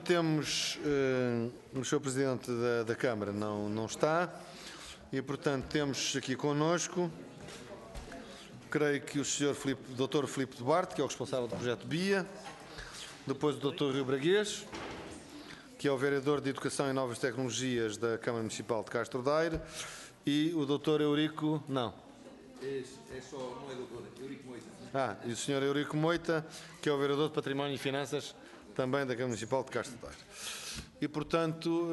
temos o Sr. Presidente da Câmara não está e, portanto, temos aqui connosco, creio que o Sr. Dr. Filipe Duarte, que é o responsável do projeto BIA, depois o Dr. Rio Braguês, que é o vereador de Educação e Novas Tecnologias da Câmara Municipal de Castro Daire, e o Dr. Eurico, não. É só, não é doutor, Eurico Moita. E o Sr. Eurico Moita, que é o vereador de Património e Finanças também da Câmara Municipal de Castro Daire. E, portanto,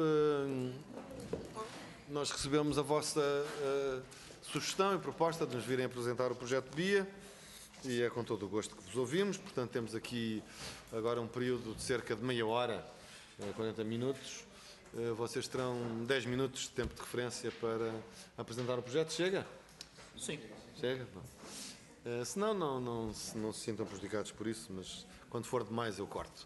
nós recebemos a vossa sugestão e proposta de nos virem apresentar o projeto BIA e é com todo o gosto que vos ouvimos. Portanto, temos aqui agora um período de cerca de meia hora, 40 minutos. Vocês terão 10 minutos de tempo de referência para apresentar o projeto. Chega? Sim. Chega? Não. Senão não se sintam prejudicados por isso, mas quando for demais eu corto.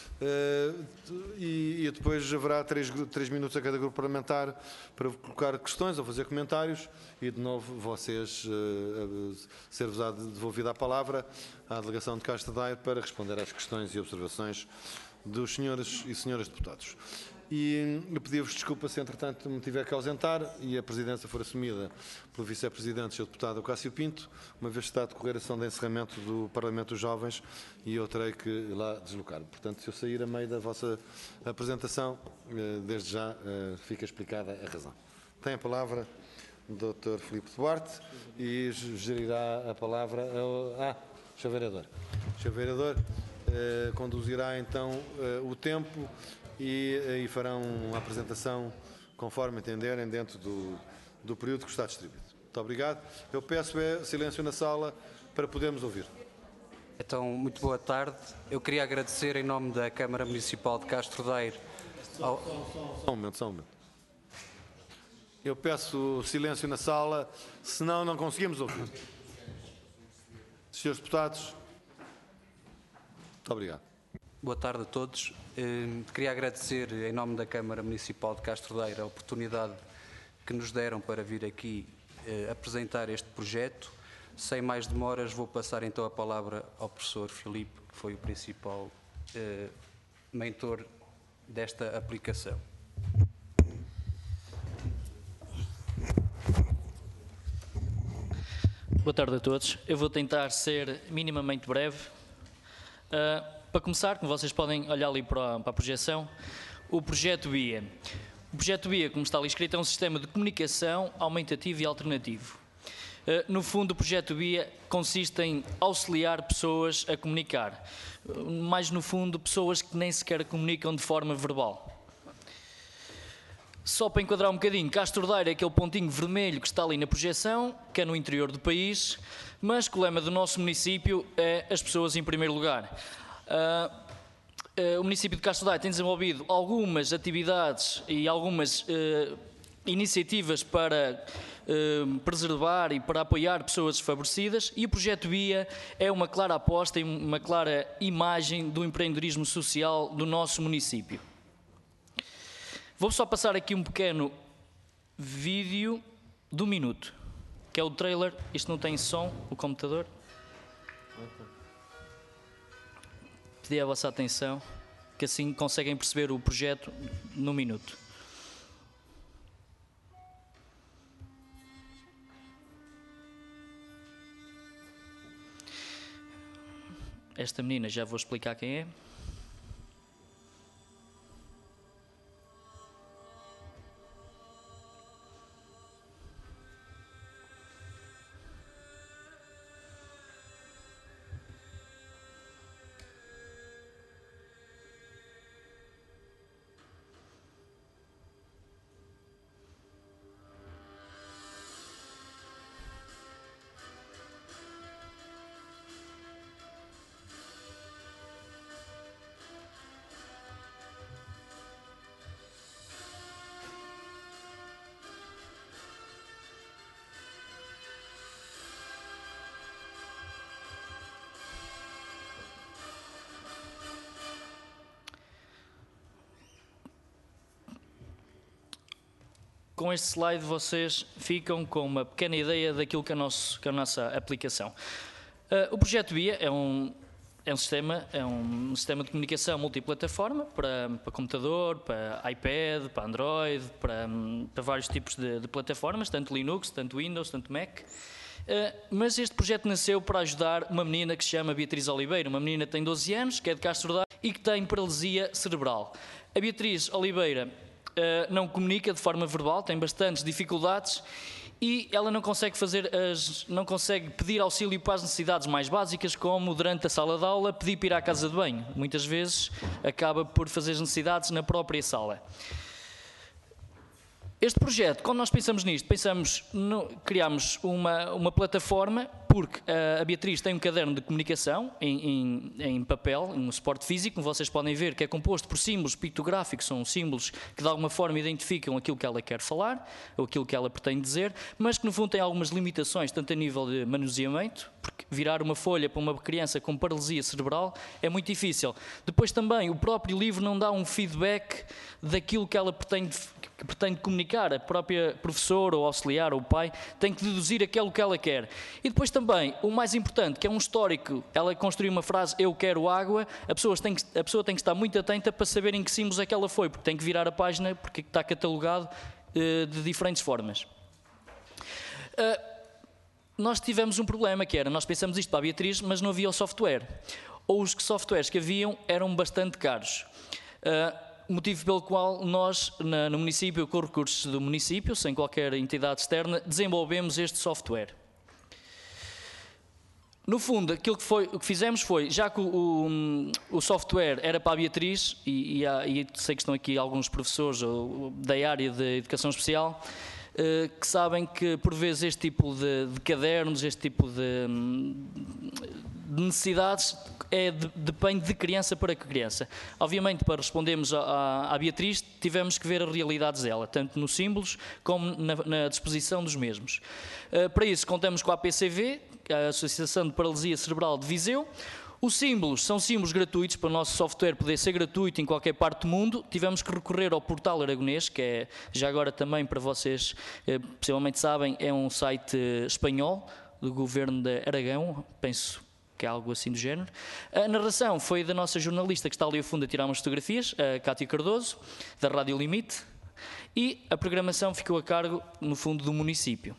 E depois haverá 3 minutos a cada grupo parlamentar para colocar questões ou fazer comentários e de novo vocês ser-vos-á devolvida a palavra à delegação de Castro Daire para responder às questões e observações dos senhores e senhoras deputados. E eu pedia-vos desculpa se entretanto me tiver que ausentar e a presidência for assumida pelo vice-presidente, Sr. Deputado Cássio Pinto, uma vez que está a decorrer a sessão de encerramento do Parlamento dos Jovens e eu terei que lá deslocar. Portanto, se eu sair a meio da vossa apresentação, desde já fica explicada a razão. Tem a palavra o Dr. Filipe Duarte e gerirá a palavra ao... Sr. Vereador. Sr. Vereador conduzirá então o tempo e farão a apresentação conforme entenderem dentro do período que está distribuído. Muito obrigado. Eu peço silêncio na sala para podermos ouvir. Então, muito boa tarde. Eu queria agradecer em nome da Câmara Municipal de Castro Daire... Só um momento. Eu peço silêncio na sala, senão não conseguimos ouvir. Senhores deputados, muito obrigado. Boa tarde a todos. Queria agradecer, em nome da Câmara Municipal de Castro Daire, a oportunidade que nos deram para vir aqui apresentar este projeto. Sem mais demoras, vou passar então a palavra ao professor Filipe, que foi o principal mentor desta aplicação. Boa tarde a todos. Eu vou tentar ser minimamente breve. Para começar, como vocês podem olhar ali para a projeção, o projeto BIA. O projeto BIA, como está ali escrito, é um sistema de comunicação aumentativo e alternativo. No fundo, o projeto BIA consiste em auxiliar pessoas a comunicar. Mais no fundo, pessoas que nem sequer comunicam de forma verbal. Só para enquadrar um bocadinho, Castro Daire é aquele pontinho vermelho que está ali na projeção, que é no interior do país, mas que o lema do nosso município é as pessoas em primeiro lugar. O município de Castro Daire tem desenvolvido algumas atividades e algumas iniciativas para preservar e para apoiar pessoas desfavorecidas e o projeto BIA é uma clara aposta e uma clara imagem do empreendedorismo social do nosso município. Vou só passar aqui um pequeno vídeo de 1 minuto, que é o trailer. Isto não tem som, o computador. Pedi a vossa atenção, que assim conseguem perceber o projeto num minuto. Esta menina já vou explicar quem é. Com este slide vocês ficam com uma pequena ideia daquilo que é a nossa aplicação. O projeto BIA é um é um sistema de comunicação multiplataforma para computador, para iPad, para Android, para vários tipos de plataformas, tanto Linux, tanto Windows, tanto Mac. Mas este projeto nasceu para ajudar uma menina que se chama Beatriz Oliveira, uma menina que tem 12 anos, que é de Castro Daire e que tem paralisia cerebral. A Beatriz Oliveira não comunica de forma verbal, tem bastantes dificuldades e ela não consegue pedir auxílio para as necessidades mais básicas, como durante a sala de aula pedir para ir à casa de banho. Muitas vezes acaba por fazer as necessidades na própria sala. Este projeto, quando nós pensamos nisto, criamos uma plataforma, porque a Beatriz tem um caderno de comunicação em papel, um suporte físico, como vocês podem ver, que é composto por símbolos pictográficos, são símbolos que de alguma forma identificam aquilo que ela quer falar, ou aquilo que ela pretende dizer, mas que no fundo tem algumas limitações, tanto a nível de manuseamento, porque virar uma folha para uma criança com paralisia cerebral é muito difícil. Depois também, o próprio livro não dá um feedback daquilo que ela pretende comunicar. A própria professora ou auxiliar ou o pai tem que deduzir aquilo que ela quer. E depois também, o mais importante, que é um histórico, ela construiu uma frase, eu quero água, a pessoa tem que estar muito atenta para saber em que símbolos é que ela foi, porque tem que virar a página, porque está catalogado de diferentes formas. Nós tivemos um problema, que era, nós pensamos isto para a Beatriz, mas não havia o software. Ou os softwares que haviam eram bastante caros. Motivo pelo qual nós, no município, com recursos do município, sem qualquer entidade externa, desenvolvemos este software. No fundo, o que fizemos foi, já que o software era para a Beatriz, e sei que estão aqui alguns professores da área de educação especial, que sabem que, por vezes, este tipo de cadernos, este tipo de necessidades depende de criança para criança. Obviamente, para respondermos à Beatriz, tivemos que ver as realidades dela, tanto nos símbolos como na disposição dos mesmos. Para isso, contamos com a APCV, a Associação de Paralisia Cerebral de Viseu. Os símbolos são símbolos gratuitos, para o nosso software poder ser gratuito em qualquer parte do mundo. Tivemos que recorrer ao Portal Aragonês, que é, já agora também para vocês, possivelmente sabem, é um site espanhol, do governo de Aragão, penso que é algo assim do género. A narração foi da nossa jornalista que está ali ao fundo a tirar umas fotografias, a Cátia Cardoso, da Rádio Limite, e a programação ficou a cargo, no fundo, do município.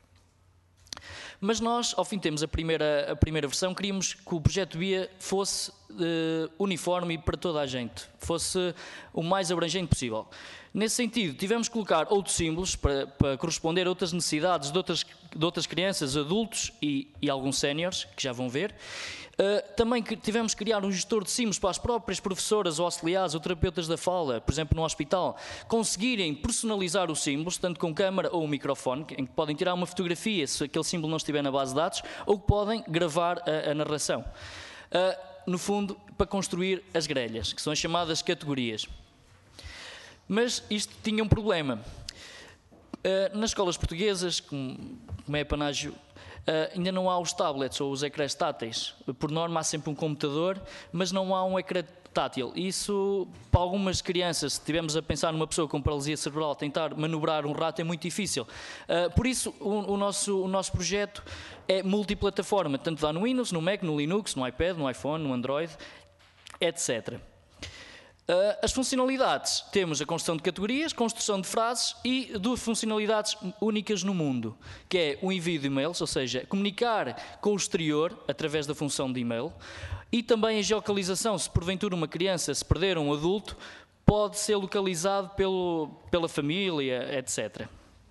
Mas nós, ao fim, temos a primeira versão, queríamos que o projeto BIA fosse uniforme para toda a gente, fosse o mais abrangente possível. Nesse sentido, tivemos que colocar outros símbolos para corresponder a outras necessidades de outras crianças, adultos e alguns séniores, que já vão ver. Também tivemos que criar um gestor de símbolos para as próprias professoras ou auxiliares ou terapeutas da fala, por exemplo, no hospital, conseguirem personalizar os símbolos, tanto com câmara ou microfone, em que podem tirar uma fotografia se aquele símbolo não estiver na base de dados, ou que podem gravar a narração. No fundo, para construir as grelhas, que são as chamadas categorias. Mas isto tinha um problema. Nas escolas portuguesas, como é panágio, ainda não há os tablets ou os ecrãs táteis. Por norma há sempre um computador, mas não há um ecrã tátil. Isso, para algumas crianças, se estivermos a pensar numa pessoa com paralisia cerebral, tentar manobrar um rato é muito difícil. Por isso, o nosso projeto é multiplataforma, tanto dá no Windows, no Mac, no Linux, no iPad, no iPhone, no Android, etc. As funcionalidades, temos a construção de categorias, construção de frases e duas funcionalidades únicas no mundo, que é o envio de e-mails, ou seja, comunicar com o exterior através da função de e-mail, e também a geolocalização, se porventura uma criança se perder um adulto, pode ser localizado pela família, etc.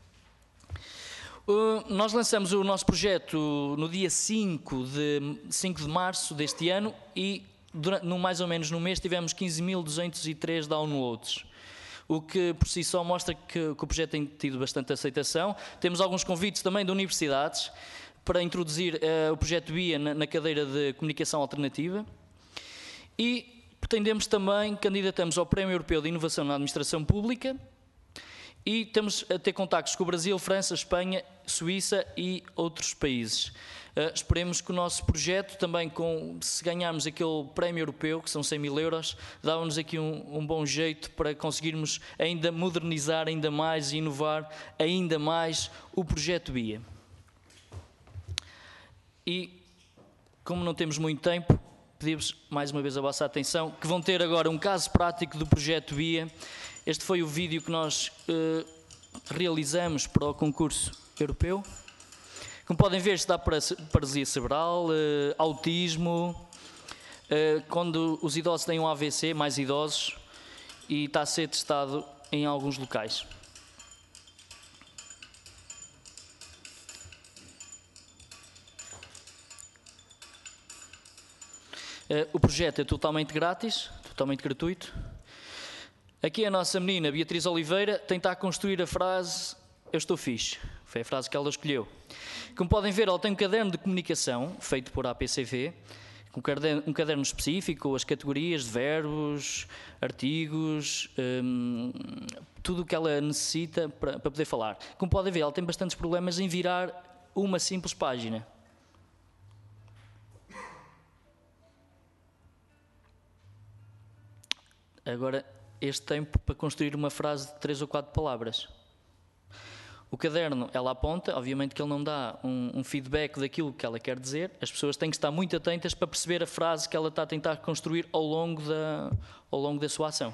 Nós lançamos o nosso projeto no dia 5 de março deste ano e mais ou menos no mês tivemos 15.203 downloads, o que por si só mostra que o projeto tem tido bastante aceitação. Temos alguns convites também de universidades para introduzir o projeto BIA na cadeira de Comunicação Alternativa e pretendemos também, candidatamos ao Prémio Europeu de Inovação na Administração Pública e temos a ter contactos com o Brasil, França, Espanha, Suíça e outros países. Esperemos que o nosso projeto, também se ganharmos aquele prémio europeu, que são 100.000 euros, dá-nos aqui um bom jeito para conseguirmos ainda modernizar ainda mais e inovar ainda mais o projeto BIA. E, como não temos muito tempo, pedir-vos mais uma vez a vossa atenção, que vão ter agora um caso prático do projeto BIA. Este foi o vídeo que nós realizamos para o concurso europeu. Como podem ver, está para paralisia cerebral, autismo, quando os idosos têm um AVC, mais idosos, e está a ser testado em alguns locais. O projeto é totalmente grátis, totalmente gratuito. Aqui a nossa menina Beatriz Oliveira tenta construir a frase "Eu estou fixe", foi a frase que ela escolheu. Como podem ver, ela tem um caderno de comunicação feito por APCV, um caderno específico, as categorias de verbos, artigos, tudo o que ela necessita para poder falar. Como podem ver, ela tem bastantes problemas em virar uma simples página. Agora, este tempo para construir uma frase de 3 ou 4 palavras. O caderno, ela aponta, obviamente que ele não dá um feedback daquilo que ela quer dizer. As pessoas têm que estar muito atentas para perceber a frase que ela está a tentar construir ao longo da sua ação.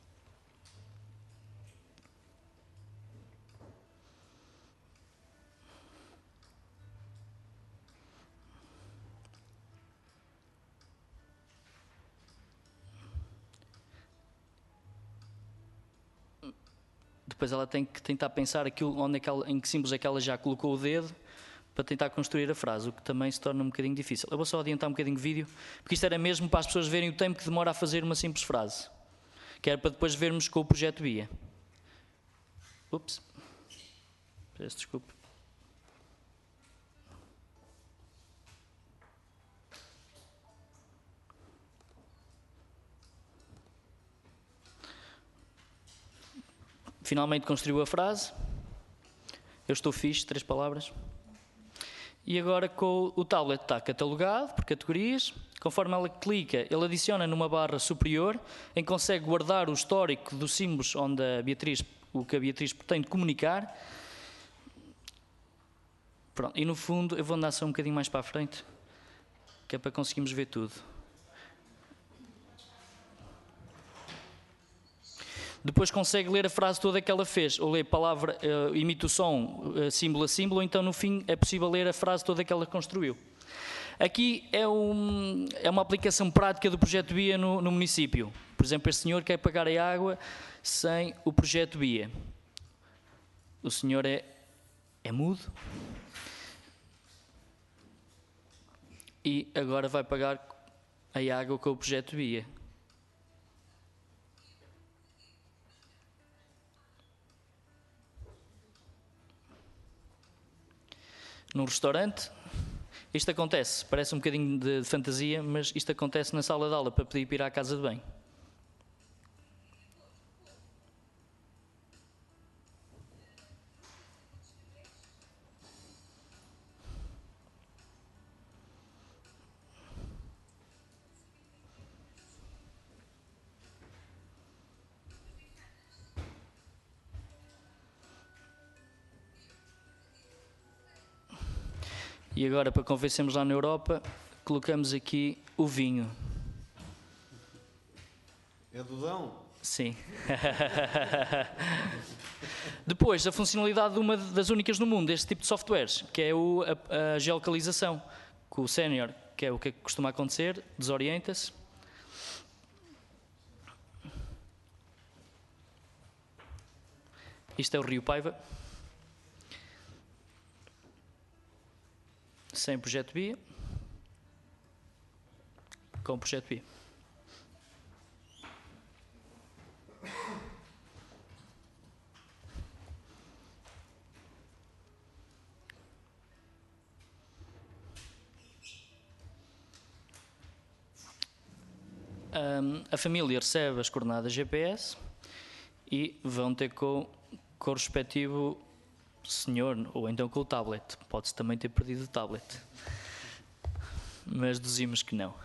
Depois ela tem que tentar pensar aquilo, em que símbolos é que ela já colocou o dedo para tentar construir a frase, o que também se torna um bocadinho difícil. Eu vou só adiantar um bocadinho o vídeo, porque isto era mesmo para as pessoas verem o tempo que demora a fazer uma simples frase, que era para depois vermos com o projeto BIA. Ups, peço desculpa. Finalmente construiu a frase. Eu estou fixe, 3 palavras. E agora com o tablet está catalogado por categorias. Conforme ela clica, ele adiciona numa barra superior, em que consegue guardar o histórico dos símbolos onde o que a Beatriz pretende comunicar. Pronto, e no fundo, eu vou andar só um bocadinho mais para a frente, que é para conseguirmos ver tudo. Depois consegue ler a frase toda que ela fez, ou ler palavra, imita o som, símbolo a símbolo, ou então no fim é possível ler a frase toda que ela construiu. Aqui é uma aplicação prática do projeto BIA no município. Por exemplo, este senhor quer pagar a água sem o projeto BIA. O senhor é mudo e agora vai pagar a água com o projeto BIA. Num restaurante, isto acontece, parece um bocadinho de fantasia, mas isto acontece na sala de aula para pedir para ir à casa de banho. E agora, para convencermos lá na Europa, colocamos aqui o vinho. É Dudão? Sim. Depois, a funcionalidade de uma das únicas no mundo deste tipo de softwares, que é a geolocalização. Com o sénior, que é o que costuma acontecer, desorienta-se. Isto é o Rio Paiva. Sem projeto BIA, com projeto BIA. A família recebe as coordenadas GPS e vão ter com o respectivo senhor, ou então com o tablet. Pode-se também ter perdido o tablet, mas deduzimos que não.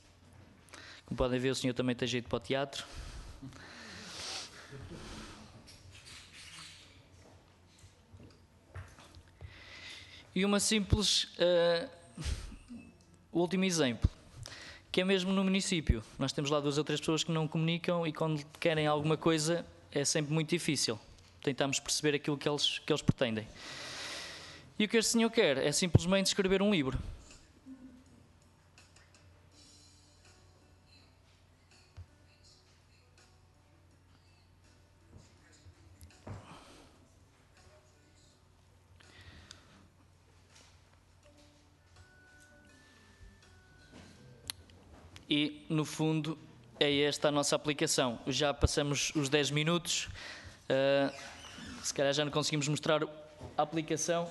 Como podem ver, o senhor também tem jeito para o teatro. E uma simples, o último exemplo, que é mesmo no município. Nós temos lá 2 ou 3 pessoas que não comunicam e quando querem alguma coisa é sempre muito difícil. Tentamos perceber aquilo que eles pretendem. E o que este senhor quer é simplesmente escrever um livro. E, no fundo, é esta a nossa aplicação. Já passamos os 10 minutos, se calhar já não conseguimos mostrar a aplicação.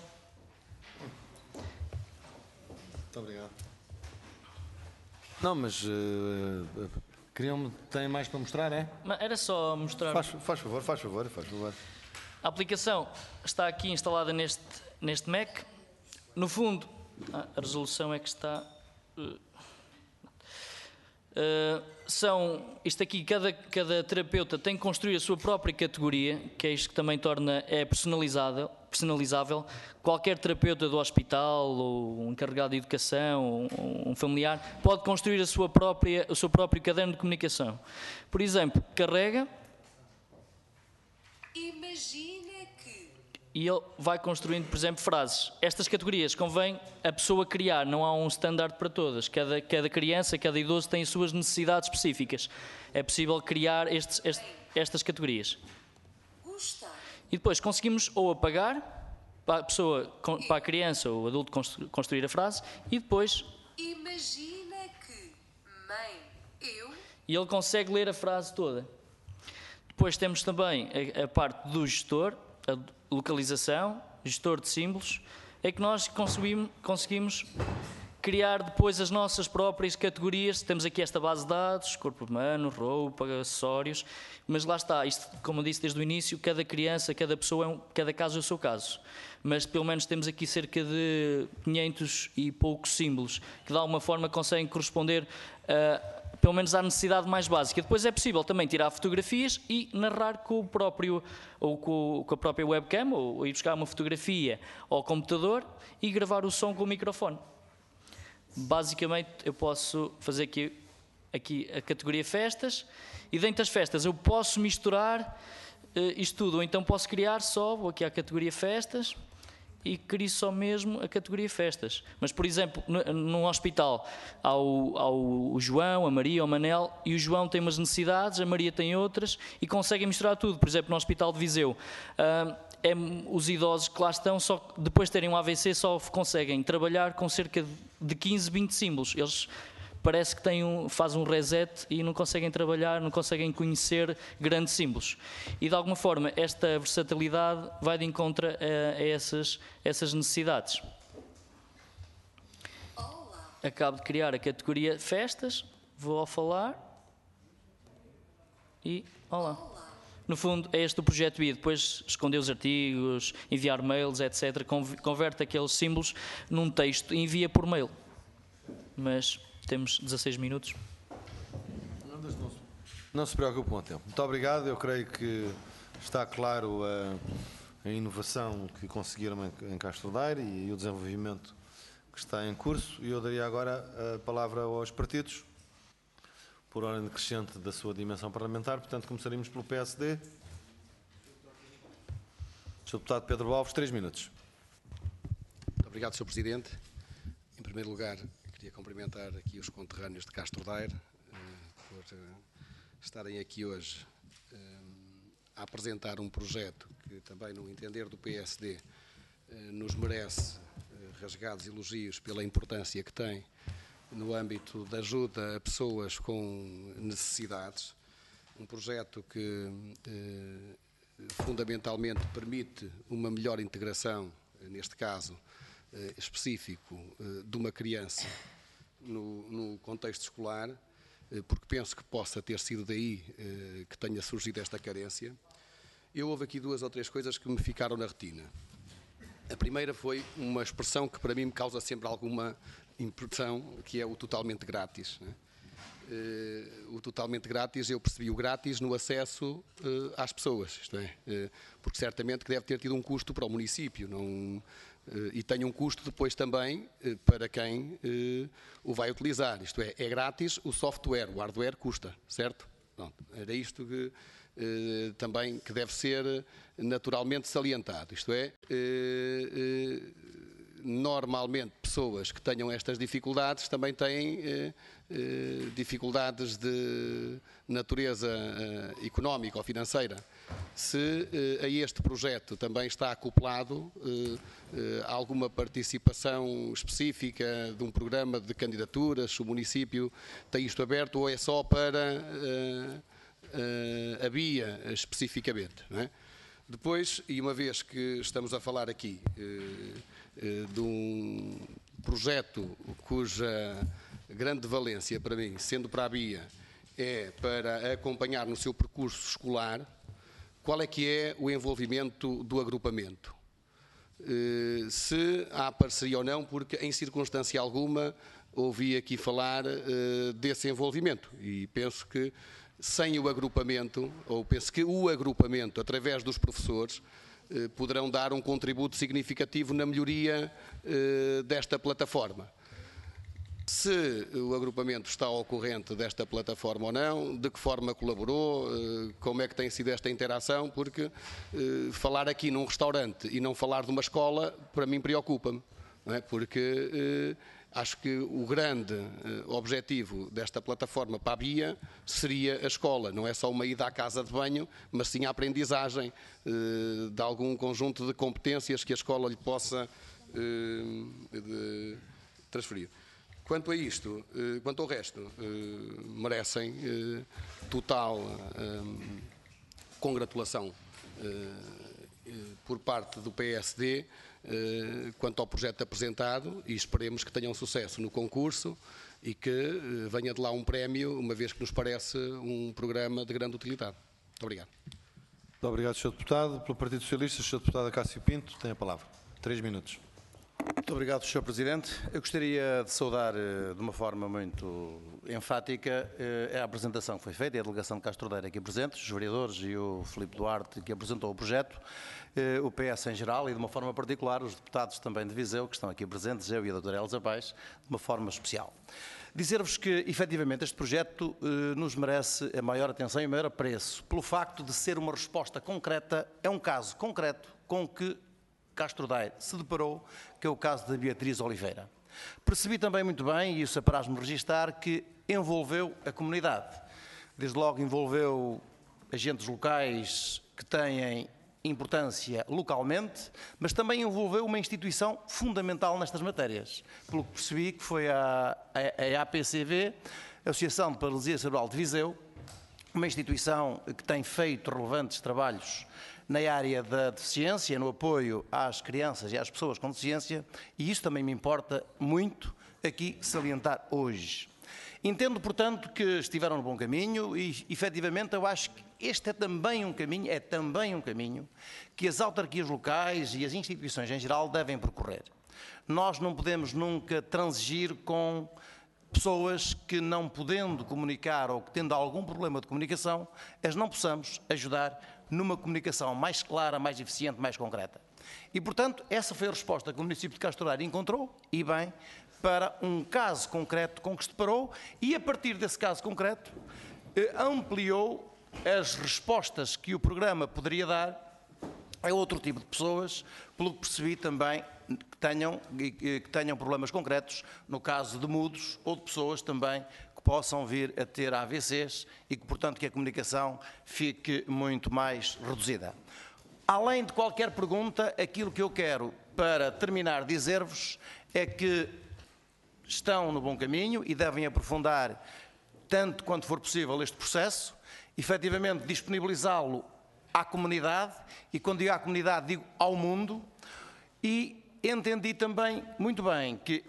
Muito obrigado. Não, mas tem mais para mostrar, é? Mas era só mostrar. Faz favor. A aplicação está aqui instalada neste Mac. No fundo, a resolução é que está... isto aqui, cada terapeuta tem que construir a sua própria categoria, que é isto que também torna personalizável. Qualquer terapeuta do hospital, ou um encarregado de educação, ou um familiar, pode construir o seu próprio caderno de comunicação. Por exemplo, carrega... Imagina que... E ele vai construindo, por exemplo, frases. Estas categorias convém a pessoa criar, não há um standard para todas. Cada criança, cada idoso tem as suas necessidades específicas. É possível criar estas categorias. Gostar. E depois conseguimos ou apagar para a criança ou o adulto construir a frase e depois... Imagina que... Mãe, eu... E ele consegue ler a frase toda. Depois temos também a parte do gestor, a localização, gestor de símbolos, é que nós conseguimos criar depois as nossas próprias categorias. Temos aqui esta base de dados, corpo humano, roupa, acessórios, mas lá está, isto, como eu disse desde o início, cada criança, cada pessoa, cada caso é o seu caso. Mas pelo menos temos aqui cerca de 500 e poucos símbolos, que de alguma forma conseguem corresponder pelo menos à necessidade mais básica. Depois é possível também tirar fotografias e narrar com o próprio, ou com a própria webcam, ou ir buscar uma fotografia ao computador e gravar o som com o microfone. Basicamente eu posso fazer aqui a categoria festas e dentro das festas eu posso misturar isto tudo, ou então posso criar só, vou aqui à categoria festas e crio só mesmo a categoria festas. Mas, por exemplo, num hospital há o João, a Maria, o Manel, e o João tem umas necessidades, a Maria tem outras, e conseguem misturar tudo. Por exemplo, no Hospital de Viseu, os idosos que lá estão, só depois de terem um AVC, só conseguem trabalhar com cerca de 15, 20 símbolos. Eles parece que fazem um reset e não conseguem trabalhar, não conseguem conhecer grandes símbolos. E, de alguma forma, esta versatilidade vai de encontro a essas necessidades. Acabo de criar a categoria festas, vou ao falar e olá. No fundo, é este o projeto I. Depois esconder os artigos, enviar mails, etc. Converte aqueles símbolos num texto e envia por mail. Mas temos 16 minutos. Não se preocupe com o tempo. Muito obrigado. Eu creio que está claro a inovação que conseguiram em Castro Daire e o desenvolvimento que está em curso. E eu daria agora a palavra aos partidos, por ordem decrescente da sua dimensão parlamentar. Portanto, começaríamos pelo PSD. Sr. Deputado Pedro Alves, 3 minutos. Muito obrigado, Sr. Presidente. Em primeiro lugar, queria cumprimentar aqui os conterrâneos de Castro Daire por estarem aqui hoje a apresentar um projeto que também, no entender do PSD, nos merece rasgados elogios pela importância que tem no âmbito da ajuda a pessoas com necessidades. Um projeto que fundamentalmente permite uma melhor integração, neste caso específico, de uma criança no contexto escolar, porque penso que possa ter sido daí que tenha surgido esta carência. Houve aqui 2 ou 3 coisas que me ficaram na retina. A primeira foi uma expressão que para mim me causa sempre alguma impressão, que é o totalmente grátis, né? O totalmente grátis, eu percebi o grátis no acesso às pessoas, isto é, porque certamente que deve ter tido um custo para o município, não, e tem um custo depois também para quem o vai utilizar. Isto é grátis o software, o hardware custa, certo? Pronto, era isto que também que deve ser naturalmente salientado. Isto é, normalmente pessoas que tenham estas dificuldades também têm dificuldades de natureza económica ou financeira. Se a este projeto também está acoplado alguma participação específica de um programa de candidaturas, se o município tem isto aberto ou é só para a BIA especificamente, não é? Depois, e uma vez que estamos a falar aqui de um projeto cuja grande valência para mim, sendo para a BIA, é para acompanhar no seu percurso escolar, qual é que é o envolvimento do agrupamento? Se há parceria ou não, porque em circunstância alguma ouvi aqui falar desse envolvimento e penso que sem o agrupamento, ou penso que o agrupamento, através dos professores, poderão dar um contributo significativo na melhoria desta plataforma. Se o agrupamento está ao corrente desta plataforma ou não, de que forma colaborou, como é que tem sido esta interação, porque falar aqui num restaurante e não falar de uma escola, para mim preocupa-me, não é? Porque acho que o grande objetivo desta plataforma para a BIA seria a escola, não é só uma ida à casa de banho, mas sim a aprendizagem de algum conjunto de competências que a escola lhe possa transferir. Quanto a isto, quanto ao resto, merecem total congratulação por parte do PSD quanto ao projeto apresentado e esperemos que tenham sucesso no concurso e que venha de lá um prémio, uma vez que nos parece um programa de grande utilidade. Muito obrigado. Muito obrigado, Sr. Deputado. Pelo Partido Socialista, Sr. Deputado Cássio Pinto, tem a palavra. 3 minutos. Muito obrigado, Sr. Presidente. Eu gostaria de saudar de uma forma muito enfática a apresentação que foi feita e a delegação de Castro Daire aqui presentes, os vereadores e o Filipe Duarte que apresentou o projeto, o PS em geral e de uma forma particular os deputados também de Viseu que estão aqui presentes, eu e a doutora Elsa Paes, de uma forma especial. Dizer-vos que, efetivamente, este projeto nos merece a maior atenção e o maior apreço, pelo facto de ser uma resposta concreta, é um caso concreto com que Castro Daire se deparou, que é o caso da Beatriz Oliveira. Percebi também muito bem, e isso apraz-me registar, que envolveu a comunidade. Desde logo envolveu agentes locais que têm importância localmente, mas também envolveu uma instituição fundamental nestas matérias. Pelo que percebi que foi a APCV, Associação de Paralisia Cerebral de Viseu, uma instituição que tem feito relevantes trabalhos na área da deficiência, no apoio às crianças e às pessoas com deficiência, e isso também me importa muito aqui salientar hoje. Entendo, portanto, que estiveram no bom caminho e, efetivamente, eu acho que este é também um caminho que as autarquias locais e as instituições em geral devem percorrer. Nós não podemos nunca transigir com pessoas que, não podendo comunicar ou que tendo algum problema de comunicação, as não possamos ajudar numa comunicação mais clara, mais eficiente, mais concreta. E, portanto, essa foi a resposta que o município de Castro Daire encontrou, e bem, para um caso concreto com que se deparou, e a partir desse caso concreto ampliou as respostas que o programa poderia dar a outro tipo de pessoas, pelo que percebi também que tenham problemas concretos, no caso de mudos ou de pessoas também que possam vir a ter AVCs e que, portanto, que a comunicação fique muito mais reduzida. Além de qualquer pergunta, aquilo que eu quero, para terminar, dizer-vos é que estão no bom caminho e devem aprofundar, tanto quanto for possível, este processo, efetivamente disponibilizá-lo à comunidade, e quando digo à comunidade, digo ao mundo, e entendi também muito bem que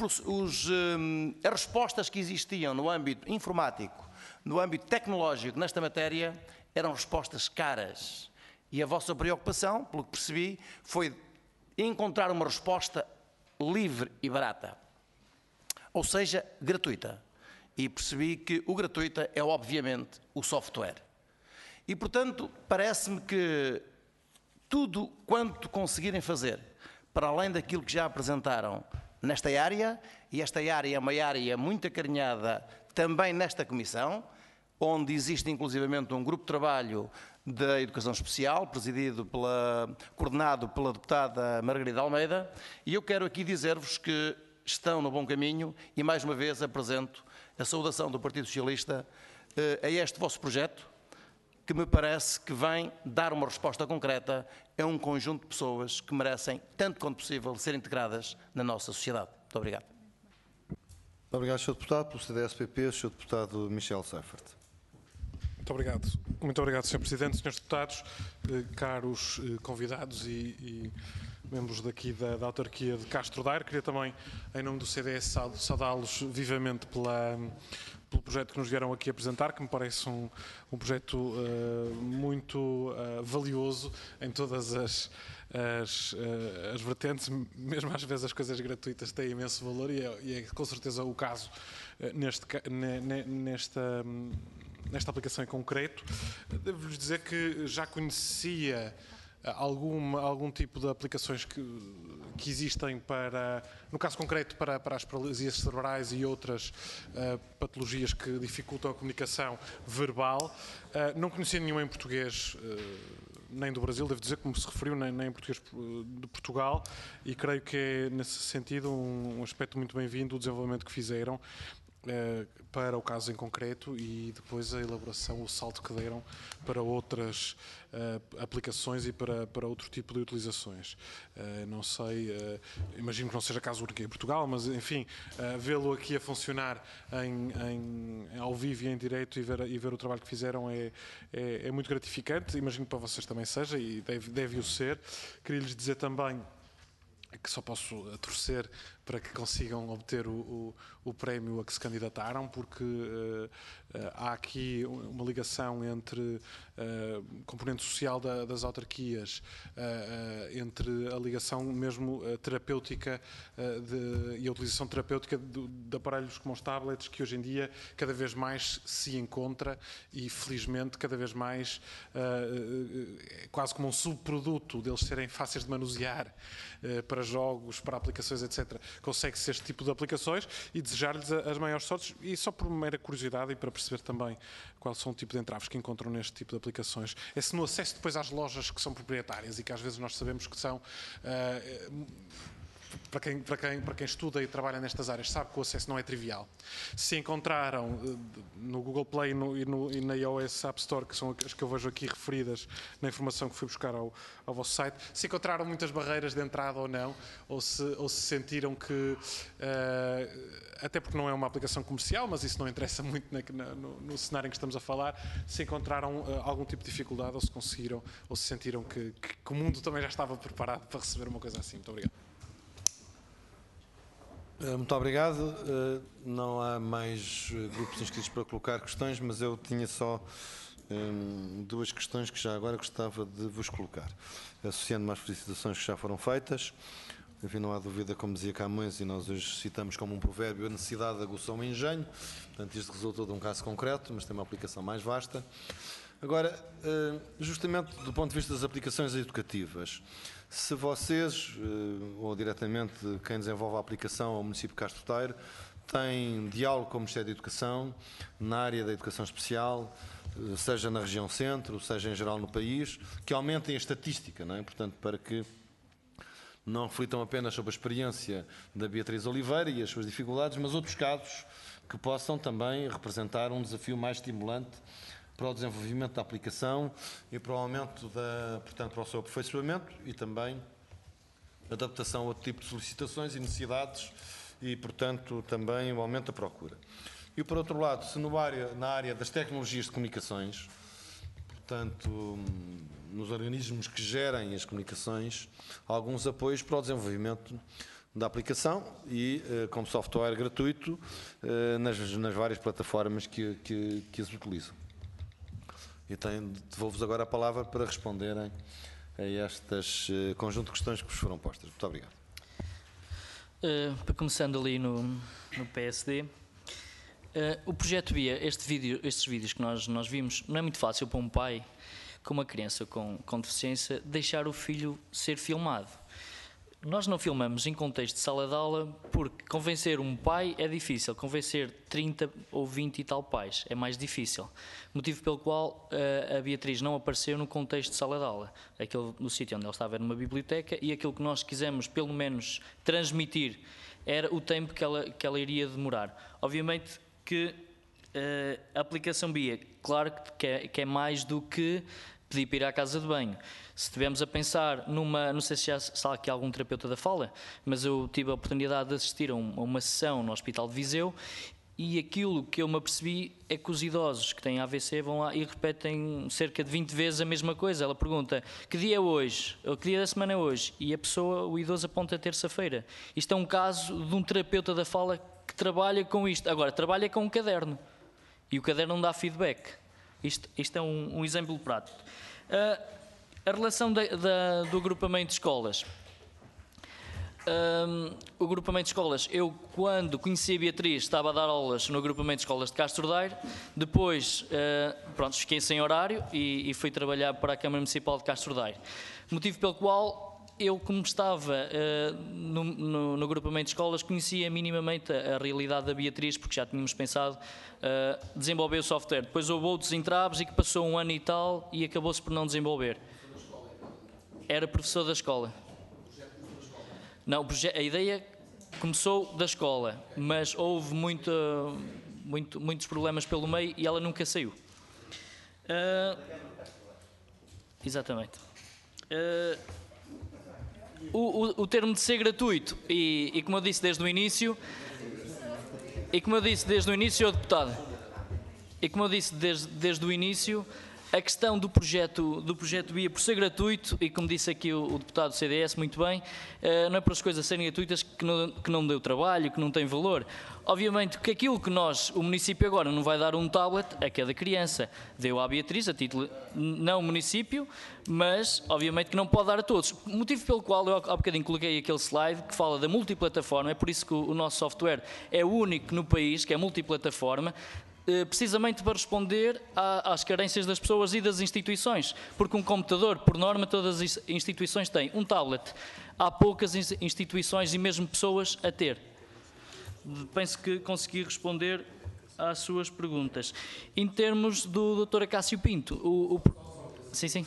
as respostas que existiam no âmbito informático, no âmbito tecnológico nesta matéria, eram respostas caras. E a vossa preocupação, pelo que percebi, foi encontrar uma resposta livre e barata. Ou seja, gratuita. E percebi que o gratuita é, obviamente, o software. E, portanto, parece-me que tudo quanto conseguirem fazer para além daquilo que já apresentaram nesta área, e esta área é uma área muito acarinhada também nesta comissão, onde existe inclusivamente um grupo de trabalho da Educação Especial, coordenado pela deputada Margarida Almeida, e eu quero aqui dizer-vos que estão no bom caminho e, mais uma vez, apresento a saudação do Partido Socialista a este vosso projeto, que me parece que vem dar uma resposta concreta a um conjunto de pessoas que merecem, tanto quanto possível, ser integradas na nossa sociedade. Muito obrigado. Muito obrigado, Sr. Deputado. Pelo CDS-PP, Sr. Deputado Michel Seifert. Muito obrigado. Muito obrigado, Sr. Presidente, Srs. Deputados, caros convidados e membros daqui da autarquia de Castro Daire. Queria também, em nome do CDS, saudá-los vivamente pelo projeto que nos vieram aqui apresentar, que me parece um projeto muito valioso em todas as vertentes. Mesmo às vezes as coisas gratuitas têm imenso valor e é com certeza o caso nesta aplicação em concreto. Devo-vos dizer que já conhecia algum tipo de aplicações que existem no caso concreto, para as paralisias cerebrais e outras patologias que dificultam a comunicação verbal. Não conhecia nenhuma em português, nem do Brasil, devo dizer, como se referiu, nem em português de Portugal, e creio que é, nesse sentido, um aspecto muito bem-vindo o desenvolvimento que fizeram para o caso em concreto e depois a elaboração, o salto que deram para outras aplicações e para outro tipo de utilizações. Não sei, imagino que não seja caso único em Portugal, mas enfim, vê-lo aqui a funcionar ao vivo e em direito e ver o trabalho que fizeram é muito gratificante. Imagino que para vocês também seja e deve-o ser. Queria-lhes dizer também que só posso torcer para que consigam obter o prémio a que se candidataram, porque há aqui uma ligação entre componente social das autarquias, entre a ligação mesmo terapêutica e a utilização terapêutica de aparelhos como os tablets, que hoje em dia cada vez mais se encontra e felizmente cada vez mais quase como um subproduto deles serem fáceis de manusear para jogos, para aplicações, etc. Consegue-se este tipo de aplicações e desejar-lhes as maiores sortes, e só por mera curiosidade e para perceber também qual são o tipo de entraves que encontram neste tipo de aplicações. É se no acesso depois às lojas que são proprietárias e que às vezes nós sabemos que são... Para quem estuda e trabalha nestas áreas sabe que o acesso não é trivial. Se encontraram no Google Play e na iOS App Store, que são as que eu vejo aqui referidas na informação que fui buscar ao vosso site, se encontraram muitas barreiras de entrada ou não, ou se sentiram que, até porque não é uma aplicação comercial, mas isso não interessa muito no cenário em que estamos a falar, se encontraram algum tipo de dificuldade, ou se conseguiram, ou se sentiram que o mundo também já estava preparado para receber uma coisa assim. Muito obrigado. Muito obrigado. Não há mais grupos inscritos para colocar questões, mas eu tinha só duas questões que já agora gostava de vos colocar. Associando-me às felicitações que já foram feitas, enfim, não há dúvida, como dizia Camões, e nós hoje citamos como um provérbio, a necessidade aguçou o engenho. Portanto, isto resultou de um caso concreto, mas tem uma aplicação mais vasta. Agora, justamente do ponto de vista das aplicações educativas, se vocês, ou diretamente quem desenvolve a aplicação ao município de Castro Daire, tem diálogo com o Ministério da Educação na área da educação especial, seja na região centro, seja em geral no país, que aumentem a estatística, não é? Portanto, para que não reflitam apenas sobre a experiência da Beatriz Oliveira e as suas dificuldades, mas outros casos que possam também representar um desafio mais estimulante para o desenvolvimento da aplicação e para o aumento portanto, para o seu aperfeiçoamento e também adaptação a outro tipo de solicitações e necessidades e, portanto, também o aumento da procura. E, por outro lado, se na área das tecnologias de comunicações, portanto, nos organismos que gerem as comunicações, alguns apoios para o desenvolvimento da aplicação e como software gratuito nas várias plataformas que as utilizam. E devolvo-vos agora a palavra para responderem a estes conjunto de questões que vos foram postas. Muito obrigado. Começando ali no PSD, o projeto BIA, estes vídeos que nós vimos, não é muito fácil para um pai com uma criança com deficiência deixar o filho ser filmado. Nós não filmamos em contexto de sala de aula porque convencer um pai é difícil, convencer 30 ou 20 e tal pais é mais difícil. Motivo pelo qual a Beatriz não apareceu no contexto de sala de aula. No sítio onde ela estava era numa biblioteca e aquilo que nós quisemos pelo menos transmitir era o tempo que ela iria demorar. Obviamente que a aplicação BIA, claro que é mais do que pedir para ir à casa de banho. Se estivermos a pensar não sei se há aqui algum terapeuta da fala, mas eu tive a oportunidade de assistir a uma sessão no Hospital de Viseu e aquilo que eu me apercebi é que os idosos que têm AVC vão lá e repetem cerca de 20 vezes a mesma coisa. Ela pergunta, que dia é hoje? Ou que dia da semana é hoje? E o idoso aponta terça-feira. Isto é um caso de um terapeuta da fala que trabalha com isto. Agora, trabalha com um caderno e o caderno não dá feedback. Isto é um exemplo prático. A relação do agrupamento de escolas. O agrupamento de escolas, eu quando conheci a Beatriz estava a dar aulas no agrupamento de escolas de Castro Daire, depois fiquei sem horário e fui trabalhar para a Câmara Municipal de Castro Daire. Motivo pelo qual eu, como estava no agrupamento de escolas, conhecia minimamente a realidade da Beatriz, porque já tínhamos pensado desenvolver o software. Depois houve outros entraves e que passou um ano e tal e acabou-se por não desenvolver. Era professor da escola. Não, a ideia começou da escola, mas houve muitos problemas pelo meio e ela nunca saiu. Exatamente. O termo de ser gratuito e como eu disse desde o início, Sr. Deputado, e como eu disse desde o início, a questão do projeto BIA por ser gratuito, e como disse aqui o deputado do CDS muito bem, não é por as coisas serem gratuitas que não deu trabalho, que não tem valor. Obviamente que aquilo que o município agora não vai dar um tablet a cada criança. Deu à Beatriz, a título, não o município, mas obviamente que não pode dar a todos. Motivo pelo qual eu há bocadinho coloquei aquele slide que fala da multiplataforma, é por isso que o nosso software é o único no país que é multiplataforma, precisamente para responder às carências das pessoas e das instituições, porque um computador, por norma, todas as instituições têm. Um tablet, há poucas instituições e mesmo pessoas a ter. Penso que consegui responder às suas perguntas. Em termos do Dr. Acácio Pinto, Sim.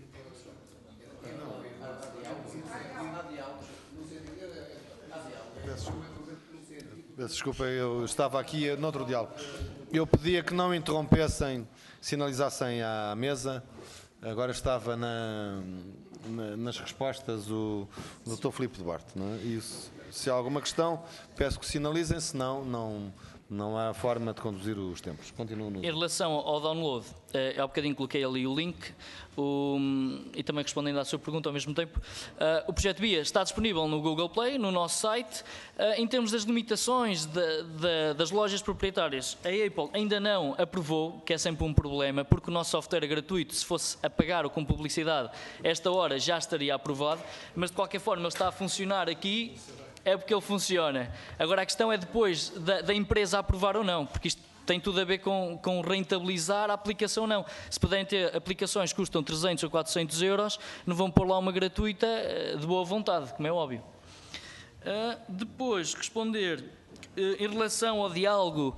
Peço desculpa, eu estava aqui noutro diálogo. Eu pedia que não interrompessem, sinalizassem à mesa. Agora estava nas respostas o Dr. Filipe Duarte. Não é? E se há alguma questão, peço que sinalizem, senão não há forma de conduzir os tempos. Continuo no... Em relação ao download, há bocadinho coloquei ali o link e também respondendo à sua pergunta ao mesmo tempo. O projeto BIA está disponível no Google Play, no nosso site. Em termos das limitações das lojas proprietárias, a Apple ainda não aprovou, que é sempre um problema, porque o nosso software é gratuito. Se fosse a pagar ou com publicidade, esta hora já estaria aprovado, mas de qualquer forma ele está a funcionar aqui. É porque ele funciona. Agora a questão é depois da empresa aprovar ou não, porque isto tem tudo a ver com rentabilizar a aplicação ou não. Se puderem ter aplicações que custam 300 ou 400 euros, não vão pôr lá uma gratuita de boa vontade, como é óbvio. Depois, responder em relação ao diálogo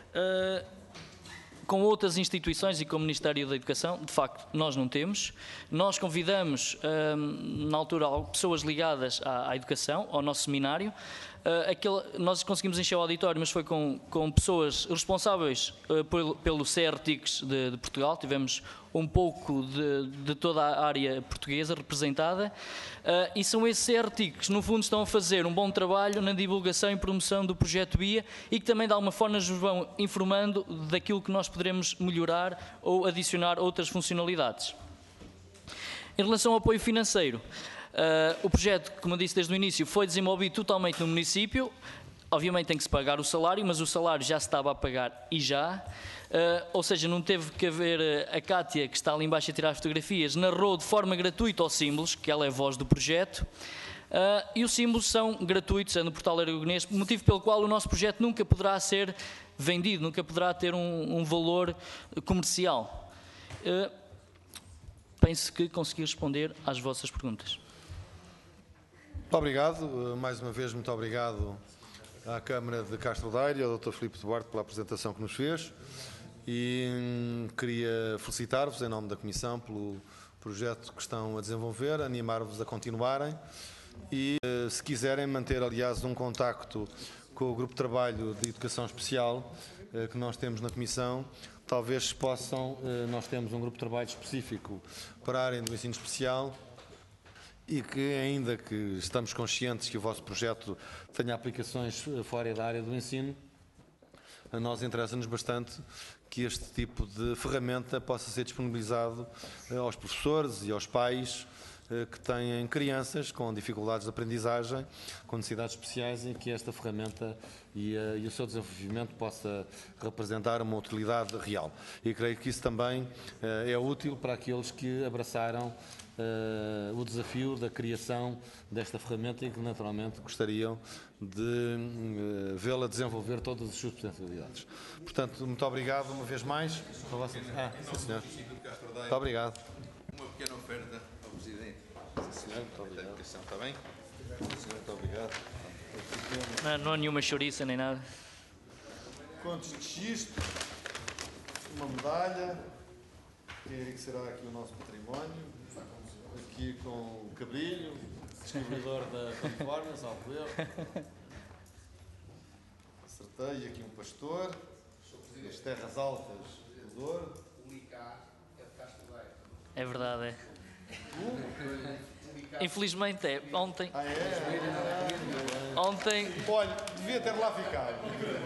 com outras instituições e com o Ministério da Educação, de facto, nós não temos. Nós convidamos, na altura, pessoas ligadas à educação, ao nosso seminário. Nós conseguimos encher o auditório, mas foi com pessoas responsáveis pelo CRTICS de Portugal. Tivemos um pouco de toda a área portuguesa representada. E são esses CRTICS que, no fundo, estão a fazer um bom trabalho na divulgação e promoção do projeto BIA e que também, de alguma forma, nos vão informando daquilo que nós poderemos melhorar ou adicionar outras funcionalidades. Em relação ao apoio financeiro, o projeto, como eu disse desde o início, foi desenvolvido totalmente no município. Obviamente tem que se pagar o salário, mas o salário já se estava a pagar e já. Ou seja, não teve que haver a Cátia, que está ali embaixo a tirar fotografias, narrou de forma gratuita aos símbolos, que ela é a voz do projeto. E os símbolos são gratuitos, é no portal Aragonês, motivo pelo qual o nosso projeto nunca poderá ser vendido, nunca poderá ter um valor comercial. Penso que consegui responder às vossas perguntas. Muito obrigado. Mais uma vez, muito obrigado à Câmara de Castro Daire e ao Dr. Filipe Duarte pela apresentação que nos fez. E queria felicitar-vos, em nome da Comissão, pelo projeto que estão a desenvolver, animar-vos a continuarem e, se quiserem, manter, aliás, um contacto com o Grupo de Trabalho de Educação Especial que nós temos na Comissão. Talvez possam, nós temos um grupo de trabalho específico para a área do ensino especial e que, ainda que estamos conscientes que o vosso projeto tenha aplicações fora da área do ensino, a nós interessa-nos bastante que este tipo de ferramenta possa ser disponibilizado aos professores e aos pais que têm crianças com dificuldades de aprendizagem, com necessidades especiais, e que esta ferramenta e o seu desenvolvimento possa representar uma utilidade real. E creio que isso também é útil para aqueles que abraçaram o desafio da criação desta ferramenta e que naturalmente gostariam de vê-la desenvolver todas as suas potencialidades. Portanto, muito obrigado uma vez mais. Sim, senhor. Muito obrigado. Uma pequena oferta ao Presidente. Sim, senhor. Muito obrigado. Educação, está bem? Sim, senhor. Muito obrigado. Não há nenhuma chouriça nem nada. Contos de xisto, uma medalha, que será aqui o nosso património, aqui com o Cabrilho, descobridor da Califórnia, salvo erro. Acertei, aqui um pastor, das terras altas do Douro. É verdade, é. Infelizmente é. Ontem. Ontem. Olha, devia ter lá ficado.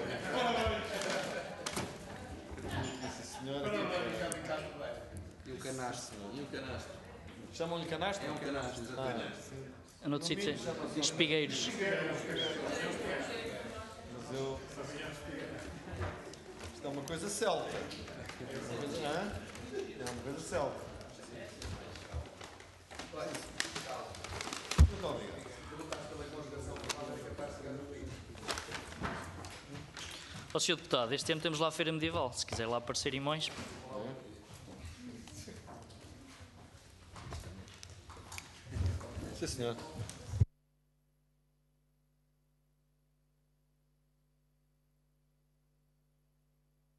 Sim, senhora. E o canastro. Chamam-lhe canastro? É um canastro, exatamente. No outro sítio, espigueiros. Mas eu... Isto é uma coisa celta. É uma coisa celta. Muito obrigado. Ó, Sr. Deputado, este tempo temos lá a Feira Medieval. Se quiser lá aparecer em Mões. Sim, senhor.